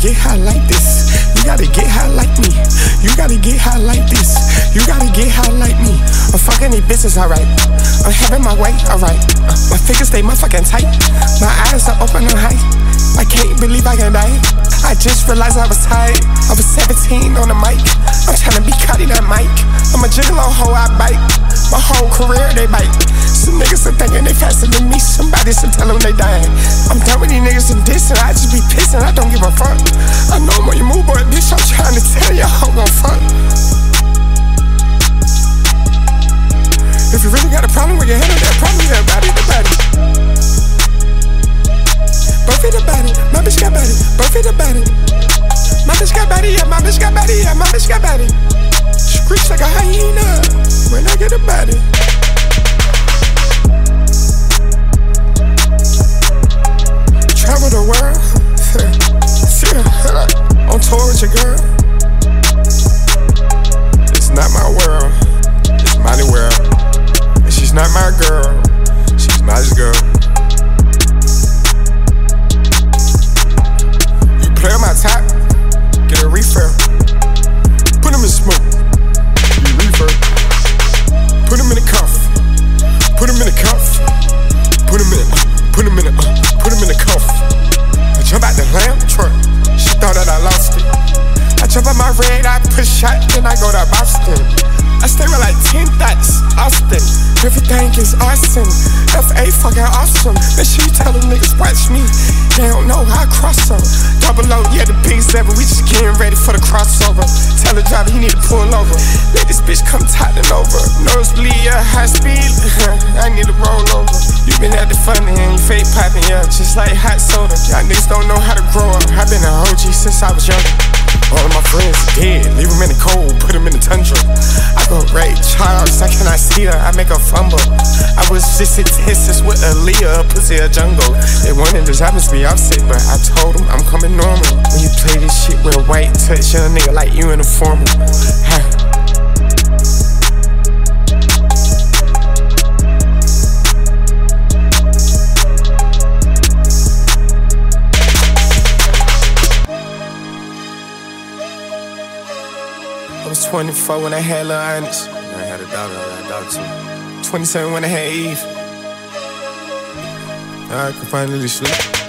get high like this. You gotta get high like me. You gotta get high like this. You gotta get high like me. I'm fucking these bitches, alright. I'm having my way, alright. My fingers stay motherfucking tight. My eyes are open on high. I can't believe I can die. I just realized I was tired. I was 17 on the mic. I'm trying to be cutting that mic. I'm a gigolo hoe, I bite. My whole career, they bite. Some niggas are thinking they faster than me. Somebody should tell them they dying. I'm done with these niggas and dissing. I just be pissing, I don't give a fuck. I know when you move, boy, bitch, I'm trying to tell you, hoe gon' fuck. If you really got a problem with your head, that problem, yeah, body to body. Both of the body, my bitch got body. Both of the body. My bitch got body, yeah, my bitch got body, yeah, my bitch got body. Screech like a hyena when I get a body. Travel the world, on tour with your girl. It's not my world, it's Molly world. And she's not my girl, she's Molly's girl. You play on my top, get a refill. Put him in smoke, you refill. Put him in the cuff, put him in the cuff. Put him in, put him in the cuff. I jump out the lamb truck, she thought that I lost it. I jump out my red, I push shot, then I go to Boston. I stay with like 10 thoughts, Austin. Everything is awesome, F.A. fucking awesome. Make sure you tell them niggas watch me, they don't know how I cross them. Double O, yeah, the big seven, we just getting ready for the crossover. Tell the driver he need to pull over, let this bitch come toppling over. Nosebleed, yeah, high speed, I need to roll over. You been acting funny and you fake popping, yeah, just like hot soda. Y'all niggas don't know how to grow up, I been an OG since I was younger. All of my friends dead, leave them in the cold, put them in the tundra. I go Ray Charles, I cannot see her, I make her fumble. I was just in Texas with Aaliyah, pussy a jungle. They wanted this happens to be upset, but I told them I'm coming normal. When you play this shit with a white touch, young nigga like you in a formal. I was 24 when I had Lil Onyx. I had a daughter too. 27 when I had Eve. I could finally sleep.